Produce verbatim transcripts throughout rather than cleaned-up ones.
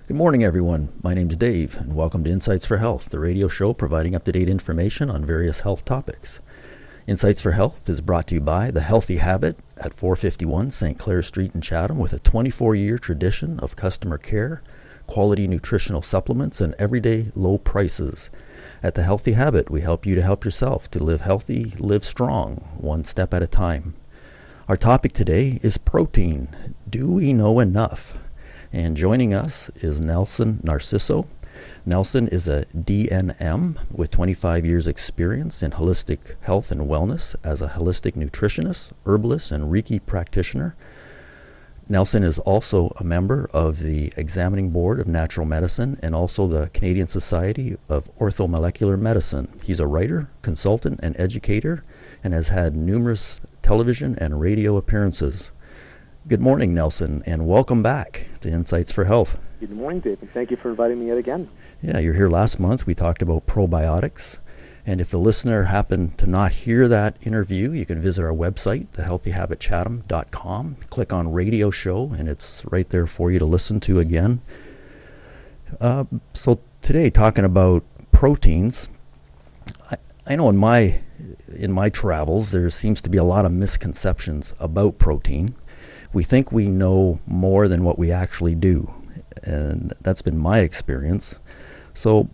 Good morning, everyone. My name's Dave, and welcome to Insights for Health, the radio show providing up-to-date information on various health topics. Insights for Health is brought to you by The Healthy Habit at four fifty-one Saint Clair Street in Chatham, with a twenty-four year tradition of customer care, quality nutritional supplements, and everyday low prices. At The Healthy Habit, we help you to help yourself to live healthy, live strong, one step at a time. Our topic today is protein. Do we know enough? And joining us is Nelson Narciso. Nelson is a D N M with twenty-five years experience in holistic health and wellness as a holistic nutritionist, herbalist, and Reiki practitioner. Nelson is also a member of the Examining Board of Natural Medicine and also the Canadian Society of Orthomolecular Medicine. He's a writer, consultant, and educator, and has had numerous television and radio appearances. Good morning, Nelson, and welcome back to Insights for Health. Good morning, Dave, and thank you for inviting me yet again. Yeah, you're here last month. We talked about probiotics, and if the listener happened to not hear that interview, you can visit our website, the healthy habit chatham dot com. Click on Radio Show, and it's right there for you to listen to again. Uh, so today, talking about proteins, I, I know in my in my travels, there seems to be a lot of misconceptions about protein. We think we know more than what we actually do, and that's been my experience. So,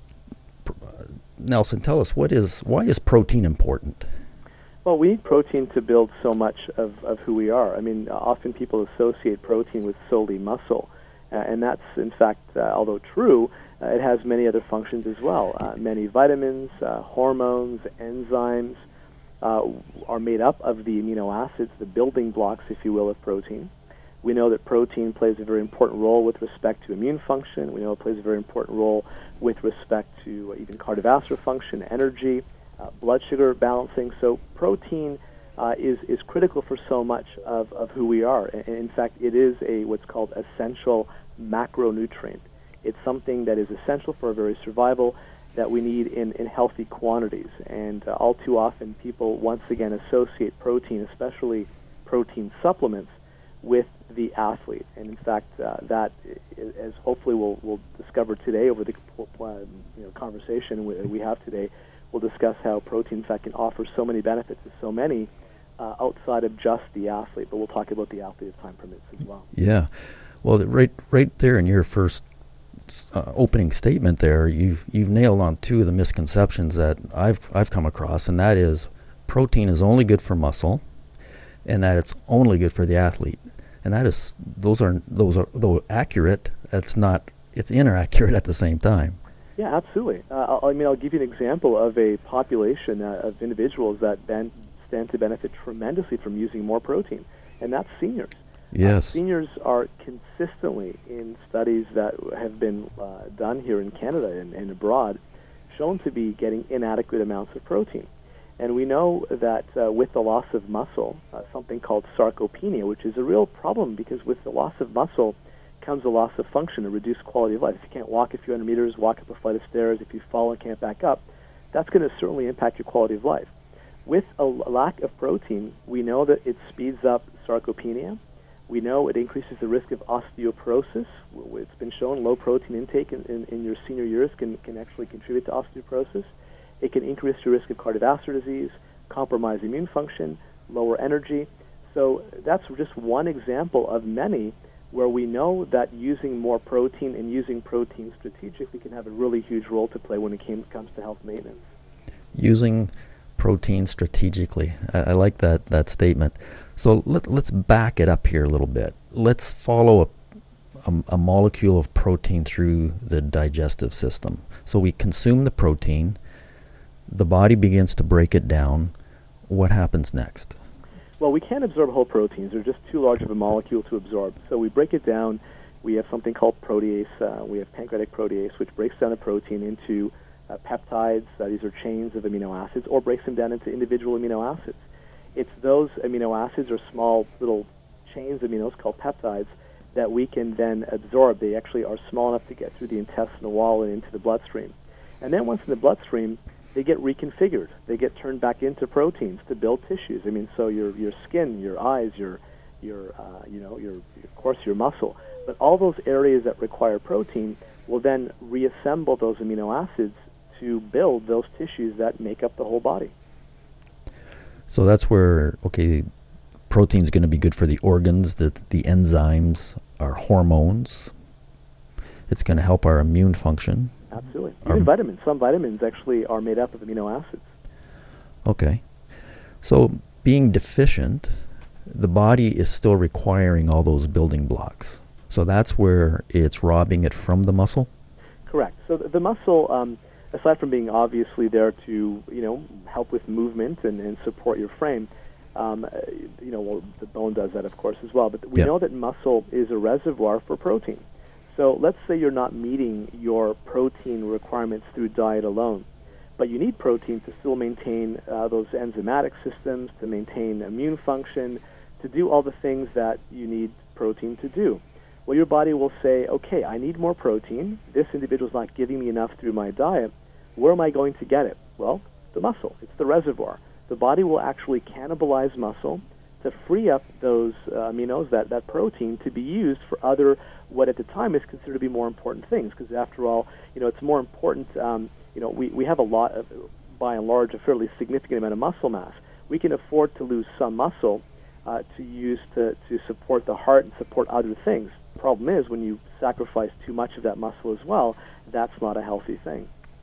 Nelson, tell us, what is why is protein important? Well, we need protein to build so much of, of who we are. I mean, often people associate protein with solely muscle, uh, and that's, in fact, uh, although true, uh, it has many other functions as well. Uh, many vitamins, uh, hormones, enzymes, Uh, are made up of the amino acids, the building blocks, if you will, of protein. We know that protein plays a very important role with respect to immune function. We know it plays a very important role with respect to even cardiovascular function, energy, uh, blood sugar balancing. So protein uh, is, is critical for so much of, of who we are. And in fact, it is a what's called essential macronutrient. It's something that is essential for our very survival, that we need in, in healthy quantities. And uh, all too often people once again associate protein, especially protein supplements, with the athlete. And in fact, uh, that, as hopefully we'll, we'll discover today over the uh, you know, conversation we, we have today, we'll discuss how protein in fact can offer so many benefits to so many uh, outside of just the athlete. But we'll talk about the athlete if time permits as well. Yeah. Well, right, right there in your first Uh, opening statement there, you've you've nailed on two of the misconceptions that I've I've come across, and that is protein is only good for muscle, and that it's only good for the athlete. And that is those are those are though accurate, that's not it's inaccurate at the same time. Yeah, absolutely. Uh, I mean, I'll give you an example of a population uh, of individuals that ben- stand to benefit tremendously from using more protein, and that's seniors. Yes. Uh, seniors are consistently, in studies that have been uh, done here in Canada and, and abroad, shown to be getting inadequate amounts of protein. And we know that uh, with the loss of muscle, uh, something called sarcopenia, which is a real problem because with the loss of muscle comes a loss of function, a reduced quality of life. If you can't walk a few hundred meters, walk up a flight of stairs, if you fall and can't back up, that's going to certainly impact your quality of life. With a lack of protein, we know that it speeds up sarcopenia. We know it increases the risk of osteoporosis. It's been shown low protein intake in, in, in your senior years can, can actually contribute to osteoporosis. It can increase your risk of cardiovascular disease, compromise immune function, lower energy. So that's just one example of many where we know that using more protein and using protein strategically can have a really huge role to play when it came, comes to health maintenance. Using protein strategically. I, I like that, that statement. So let, let's back it up here a little bit. Let's follow a, a, a molecule of protein through the digestive system. So we consume the protein, the body begins to break it down. What happens next? Well, we can't absorb whole proteins. They're just too large of a molecule to absorb. So we break it down. We have something called protease. Uh, we have pancreatic protease, which breaks down the protein into uh, peptides. Uh, these are chains of amino acids, or breaks them down into individual amino acids. It's those amino acids or small little chains of aminos called peptides that we can then absorb. They actually are small enough to get through the intestinal wall and into the bloodstream. And then once in the bloodstream, they get reconfigured. They get turned back into proteins to build tissues. I mean, so your your skin, your eyes, your your uh, you know your of course your muscle, But all those areas that require protein will then reassemble those amino acids to build those tissues that make up the whole body. So that's where, okay, protein's going to be good for the organs, the, the enzymes, our hormones. It's going to help our immune function. Absolutely. Even vitamins. Some vitamins actually are made up of amino acids. Okay. So being deficient, the body is still requiring all those building blocks. So that's where it's robbing it from the muscle? Correct. So the, the muscle, um, aside from being obviously there to, you know, help with movement and, and support your frame, um, you know, well, the bone does that, of course, as well. But we yeah. know that muscle is a reservoir for protein. So let's say you're not meeting your protein requirements through diet alone, but you need protein to still maintain uh, those enzymatic systems, to maintain immune function, to do all the things that you need protein to do. Well, your body will say, okay, I need more protein. This individual's not giving me enough through my diet. Where am I going to get it? Well, the muscle. It's the reservoir. The body will actually cannibalize muscle to free up those uh, aminos, that, that protein, to be used for other, what at the time is considered to be more important things. Because after all, you know, it's more important, um, you know, we, we have a lot of, by and large, a fairly significant amount of muscle mass. We can afford to lose some muscle uh, to use to, to support the heart and support other things. The problem is when you sacrifice too much of that muscle as well, that's not a healthy thing.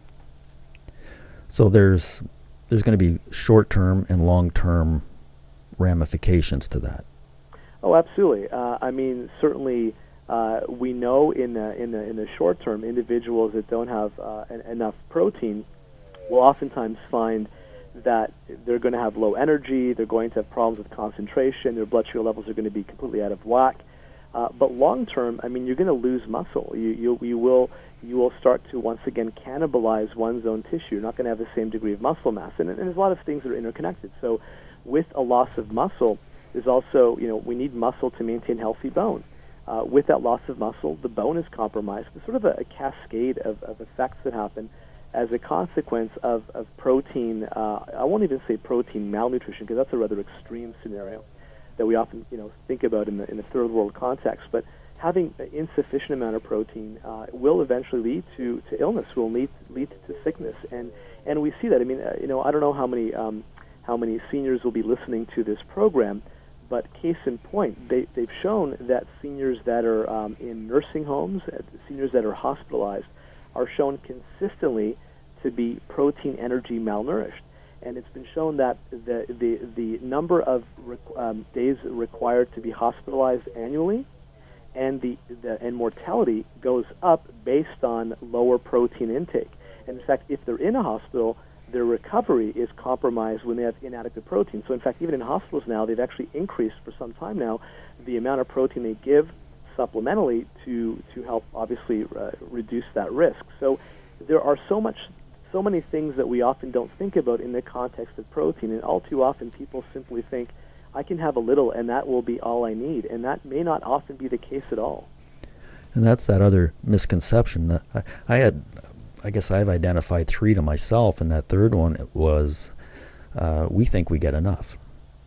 So there's there's going to be short-term and long-term ramifications to that. Oh, absolutely. Uh, I mean, certainly uh, we know in the, in the in the short term, individuals that don't have uh, en- enough protein will oftentimes find that they're going to have low energy, they're going to have problems with concentration, their blood sugar levels are going to be completely out of whack. Uh, but long term, I mean, you're going to lose muscle. You, you you will you will start to once again cannibalize one's own tissue. You're not going to have the same degree of muscle mass, and, and there's a lot of things that are interconnected. So, with a loss of muscle, there's also, you know, we need muscle to maintain healthy bone. Uh, with that loss of muscle, the bone is compromised. There's sort of a, a cascade of, of effects that happen as a consequence of, of protein. Uh, I won't even say protein malnutrition, because that's a rather extreme scenario that we often, you know, think about in the in the third world context. But having an insufficient amount of protein uh, will eventually lead to, to illness, will lead lead to sickness, and and we see that. I mean, uh, you know, I don't know how many um, how many seniors will be listening to this program, but case in point, they they've shown that seniors that are um, in nursing homes, uh, seniors that are hospitalized, are shown consistently to be protein energy malnourished. And it's been shown that the the, the number of requ- um, days required to be hospitalized annually and the, the and mortality goes up based on lower protein intake. And in fact, if they're in a hospital, their recovery is compromised when they have inadequate protein. So in fact, even in hospitals now, they've actually increased for some time now the amount of protein they give supplementally to, to help obviously uh, reduce that risk. So there are so much so many things that we often don't think about in the context of protein, and all too often people simply think, I can have a little and that will be all I need, and that may not often be the case at all. And that's that other misconception. I, I had, I guess I've identified three to myself, and that third one was, uh, we think we get enough.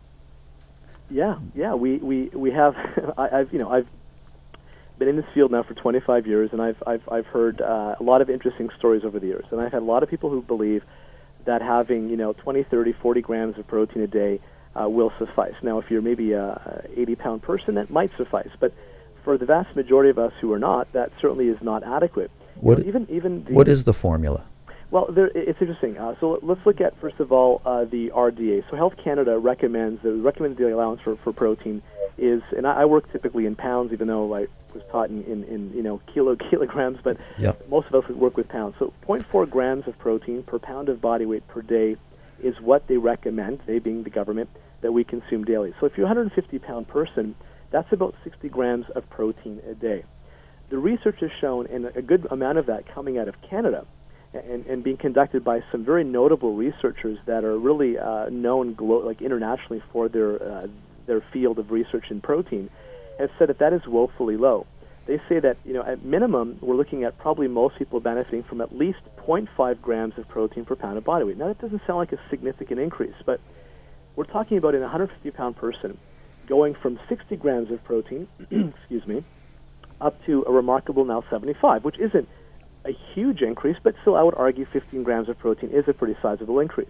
Yeah, yeah, we, we, we have, I, I've, you know, I've been in this field now for twenty-five years, and I've I've I've heard uh, a lot of interesting stories over the years. And I've had a lot of people who believe that having, you know, twenty, thirty, forty grams of protein a day uh, will suffice. Now, if you're maybe a eighty pound person, that might suffice. But for the vast majority of us who are not, that certainly is not adequate. What you know, even even the, what is the formula? Well, there, it's interesting. Uh, so let's look at, first of all, uh, the R D A. So Health Canada recommends, the recommended daily allowance for, for protein is, and I, I work typically in pounds, even though I was taught in, in, in you know, kilo kilograms, but yep. most of us work with pounds. So zero point four grams of protein per pound of body weight per day is what they recommend, they being the government, that we consume daily. So if you're a one hundred fifty pound person, that's about sixty grams of protein a day. The research has shown, and a good amount of that coming out of Canada, and, and being conducted by some very notable researchers that are really uh, known glo- like internationally for their uh, their field of research in protein, has said that that is woefully low. They say that, you know, at minimum, we're looking at probably most people benefiting from at least zero point five grams of protein per pound of body weight. Now, that doesn't sound like a significant increase, but we're talking about in a one hundred fifty pound person going from sixty grams of protein, excuse me, up to a remarkable now seventy-five, which isn't a huge increase, but still I would argue fifteen grams of protein is a pretty sizable increase.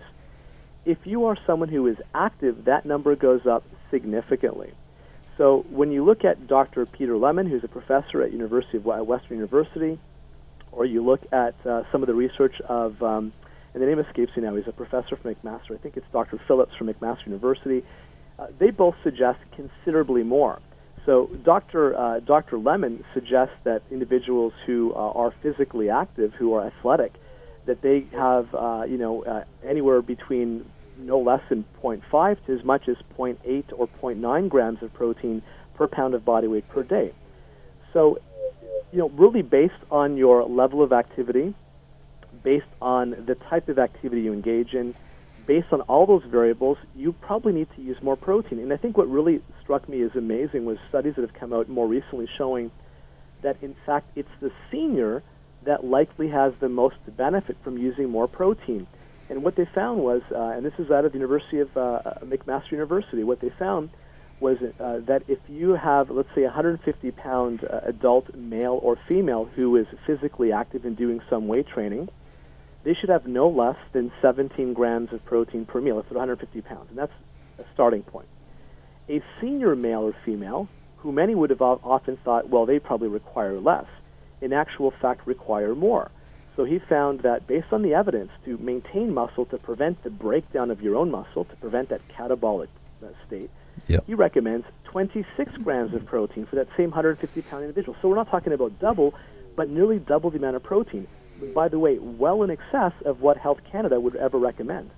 If you are someone who is active, that number goes up significantly. So when you look at Doctor Peter Lemon, who's a professor at University of Western University, or you look at uh, some of the research of, um, and the name escapes me now, he's a professor from McMaster, I think it's Doctor Phillips from McMaster University, uh, they both suggest considerably more. So Doctor Uh, Doctor Lemon suggests that individuals who uh, are physically active, who are athletic, that they have uh, you know uh, anywhere between no less than zero point five to as much as zero point eight or zero point nine grams of protein per pound of body weight per day. So, you know, really based on your level of activity, based on the type of activity you engage in, based on all those variables, you probably need to use more protein. And I think what really struck me as amazing was studies that have come out more recently showing that, in fact, it's the senior that likely has the most benefit from using more protein. And what they found was, uh, and this is out of the University of uh, McMaster University, what they found was uh, that if you have, let's say, a one hundred fifty pound uh, adult male or female who is physically active and doing some weight training, they should have no less than seventeen grams of protein per meal if they're one hundred fifty pounds, and that's a starting point. A senior male or female, who many would have often thought, well, they probably require less, in actual fact require more. So he found that based on the evidence, to maintain muscle, to prevent the breakdown of your own muscle, to prevent that catabolic uh, state, yep. he recommends twenty-six grams of protein for that same one hundred fifty pound individual. So we're not talking about double, but nearly double the amount of protein. By the way, well in excess of what Health Canada would ever recommend.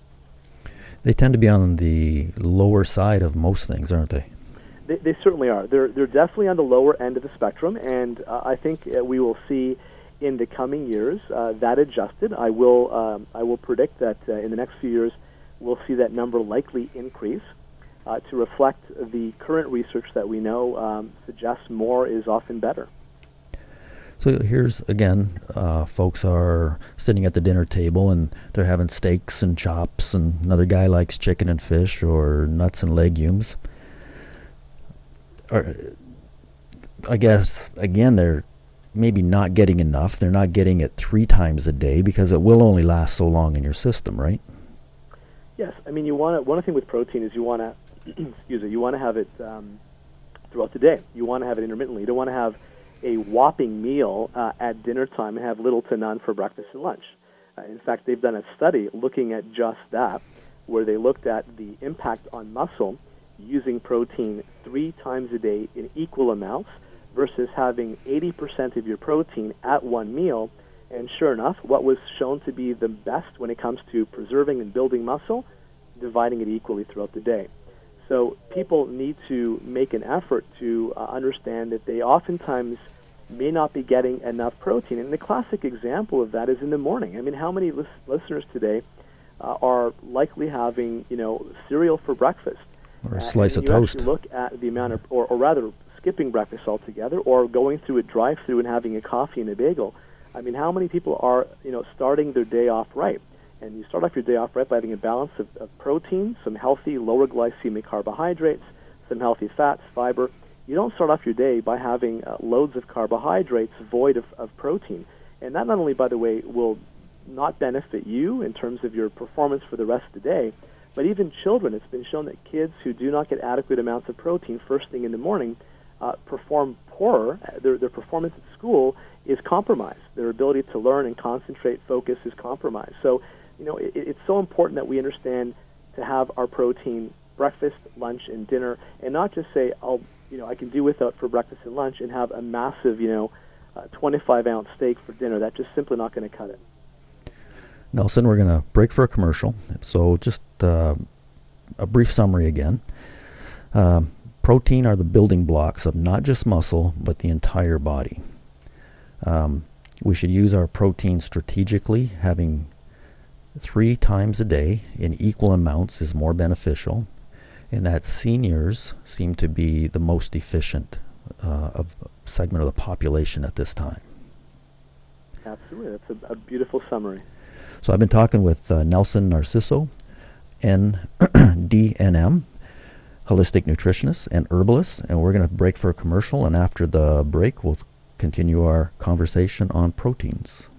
They tend to be on the lower side of most things, aren't they? They, they certainly are. They're they're definitely on the lower end of the spectrum, and uh, I think uh, we will see in the coming years uh, that adjusted. I will um, I will predict that uh, in the next few years we'll see that number likely increase uh, to reflect the current research that we know um, suggests more is often better. So here's, again, uh, folks are sitting at the dinner table and they're having steaks and chops, and another guy likes chicken and fish or nuts and legumes. Or, I guess, again, they're maybe not getting enough. They're not getting it three times a day because it will only last so long in your system, right? Yes. I mean, you want to, one thing with protein is you want to, excuse me, you want to have it um, throughout the day. You want to have it intermittently. You don't want to have a whopping meal uh, at dinner time and have little to none for breakfast and lunch. Uh, in fact, they've done a study looking at just that, where they looked at the impact on muscle using protein three times a day in equal amounts versus having eighty percent of your protein at one meal. And sure enough, what was shown to be the best when it comes to preserving and building muscle, dividing it equally throughout the day. So people need to make an effort to uh, understand that they oftentimes may not be getting enough protein. And the classic example of that is in the morning. I mean, how many lis- listeners today uh, are likely having, you know, cereal for breakfast? Or a slice uh, of toast. You look at the amount of, or, or rather, skipping breakfast altogether, or going through a drive-through and having a coffee and a bagel. I mean, how many people are, you know, starting their day off right? And you start off your day off right by having a balance of, of protein, some healthy lower glycemic carbohydrates, some healthy fats, fiber. You don't start off your day by having uh, loads of carbohydrates void of, of protein. And that not only, by the way, will not benefit you in terms of your performance for the rest of the day, but even children. It's been shown that kids who do not get adequate amounts of protein first thing in the morning uh, perform poorer. Their, their performance at school is compromised. Their ability to learn and concentrate, focus is compromised. So, you know, it, it's so important that we understand to have our protein breakfast, lunch, and dinner, and not just say, I'll, you know, I can do without for breakfast and lunch and have a massive, you know, uh, twenty-five ounce steak for dinner. That's just simply not going to cut it. Nelson, we're going to break for a commercial. So just uh, a brief summary again. Uh, protein are the building blocks of not just muscle, but the entire body. Um, we should use our protein strategically. Having three times a day in equal amounts is more beneficial, and that seniors seem to be the most efficient uh, of segment of the population at this time. Absolutely. That's a, a beautiful summary. So I've been talking with uh, Nelson Narciso, N D N M, holistic nutritionist and herbalist, and we're going to break for a commercial, and after the break we'll continue our conversation on proteins.